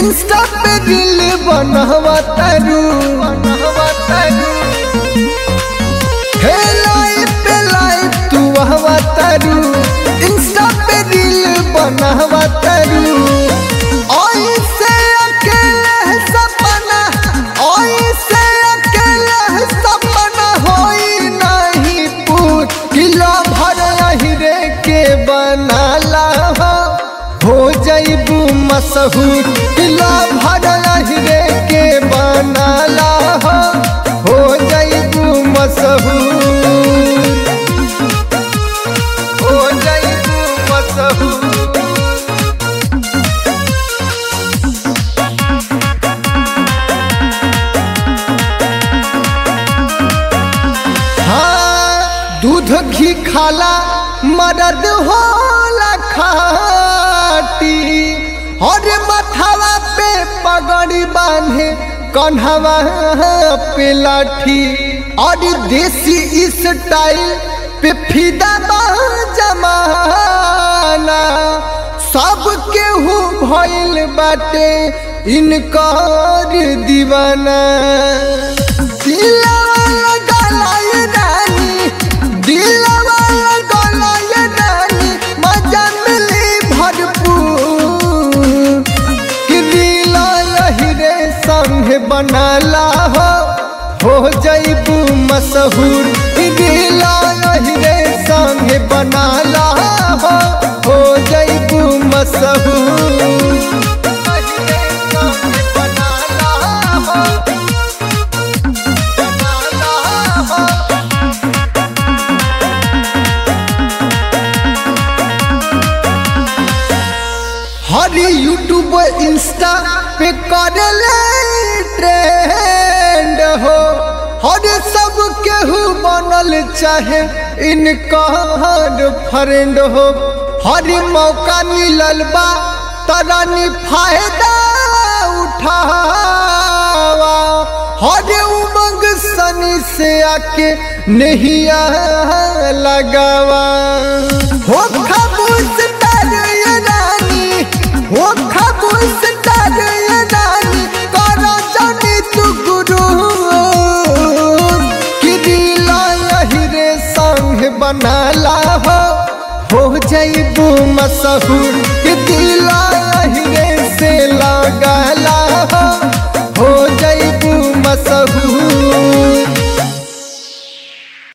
Insta पे reel बनवा तारू हे लाइफ पे लाइफ तू हवा तारू इंस्टा पे रील बनवा तारू ऐसे अकेले सपना ऐसे अकेले सपना होई नहीं पूर किलो भर हीरे के बनाला हो जाइबू मशहूर किलो भर हीरे के बनाला हो जाइबू मशहूर हो जाइबू मशहूर। दूध घी खाला मदद होला खाटी और मथावा पे पगड़ी बांधे कन्हवा पे लाठी और देसी स्टाइल पे फिदा जमाना सब केहू भइल बाटे इनकर दीवाना बनाला हो जाइबू मशहूर दिला हीरे संगे बनाला हो जाइबू मशहूर हर यूट्यूब इंस्टा पे करले ट्रेंड हो हर सब केहू बनल चाहे इनकर फ्रेंड हो हर मौका मिलल बा तरानी फायदा उठावा हर उमंग सनी से आके नहिया लगावा हो खामोश तर ये रानी हो खामोश तर ये रानी करो जानी तू गुरु कि दिला हीरे संग बनाला हो जाइबू मशहूर कि दिला